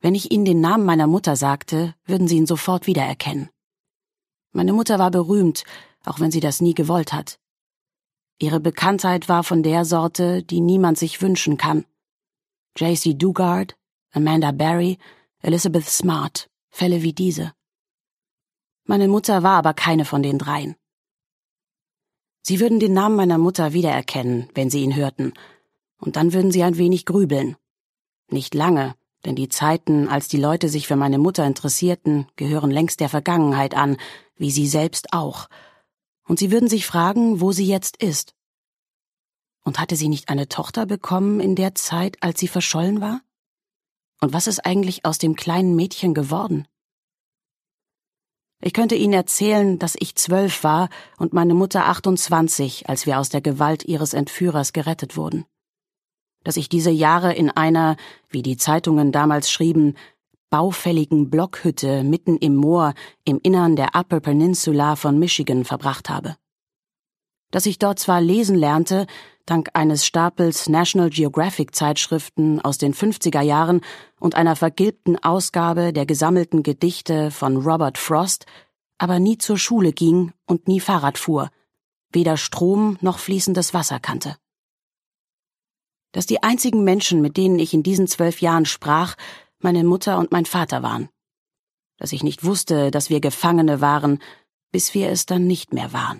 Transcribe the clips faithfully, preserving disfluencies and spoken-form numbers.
Wenn ich Ihnen den Namen meiner Mutter sagte, würden Sie ihn sofort wiedererkennen. Meine Mutter war berühmt, auch wenn sie das nie gewollt hat. Ihre Bekanntheit war von der Sorte, die niemand sich wünschen kann. J C Dugard, Amanda Berry, Elizabeth Smart, Fälle wie diese. Meine Mutter war aber keine von den dreien. Sie würden den Namen meiner Mutter wiedererkennen, wenn Sie ihn hörten, und dann würden Sie ein wenig grübeln. Nicht lange, denn die Zeiten, als die Leute sich für meine Mutter interessierten, gehören längst der Vergangenheit an, wie sie selbst auch. Und Sie würden sich fragen, wo sie jetzt ist. Und hatte sie nicht eine Tochter bekommen in der Zeit, als sie verschollen war? Und was ist eigentlich aus dem kleinen Mädchen geworden? Ich könnte Ihnen erzählen, dass ich zwölf war und meine Mutter achtundzwanzig, als wir aus der Gewalt ihres Entführers gerettet wurden. Dass ich diese Jahre in einer, wie die Zeitungen damals schrieben, baufälligen Blockhütte mitten im Moor im Innern der Upper Peninsula von Michigan verbracht habe. Dass ich dort zwar lesen lernte, dank eines Stapels National Geographic Zeitschriften aus den fünfziger Jahren und einer vergilbten Ausgabe der gesammelten Gedichte von Robert Frost, aber nie zur Schule ging und nie Fahrrad fuhr, weder Strom noch fließendes Wasser kannte. Dass die einzigen Menschen, mit denen ich in diesen zwölf Jahren sprach, meine Mutter und mein Vater waren. Dass ich nicht wusste, dass wir Gefangene waren, bis wir es dann nicht mehr waren.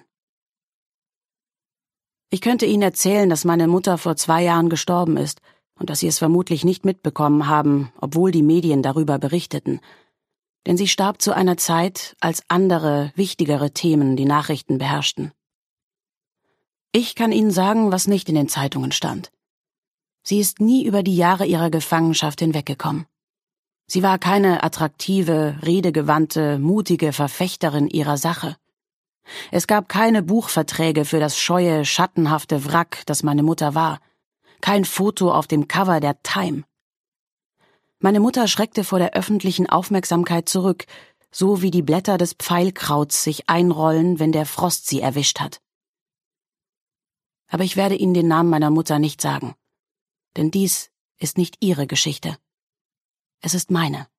Ich könnte Ihnen erzählen, dass meine Mutter vor zwei Jahren gestorben ist und dass Sie es vermutlich nicht mitbekommen haben, obwohl die Medien darüber berichteten. Denn sie starb zu einer Zeit, als andere, wichtigere Themen die Nachrichten beherrschten. Ich kann Ihnen sagen, was nicht in den Zeitungen stand. Sie ist nie über die Jahre ihrer Gefangenschaft hinweggekommen. Sie war keine attraktive, redegewandte, mutige Verfechterin ihrer Sache. Es gab keine Buchverträge für das scheue, schattenhafte Wrack, das meine Mutter war. Kein Foto auf dem Cover der Time. Meine Mutter schreckte vor der öffentlichen Aufmerksamkeit zurück, so wie die Blätter des Pfeilkrauts sich einrollen, wenn der Frost sie erwischt hat. Aber ich werde Ihnen den Namen meiner Mutter nicht sagen, denn dies ist nicht Ihre Geschichte. Es ist meine.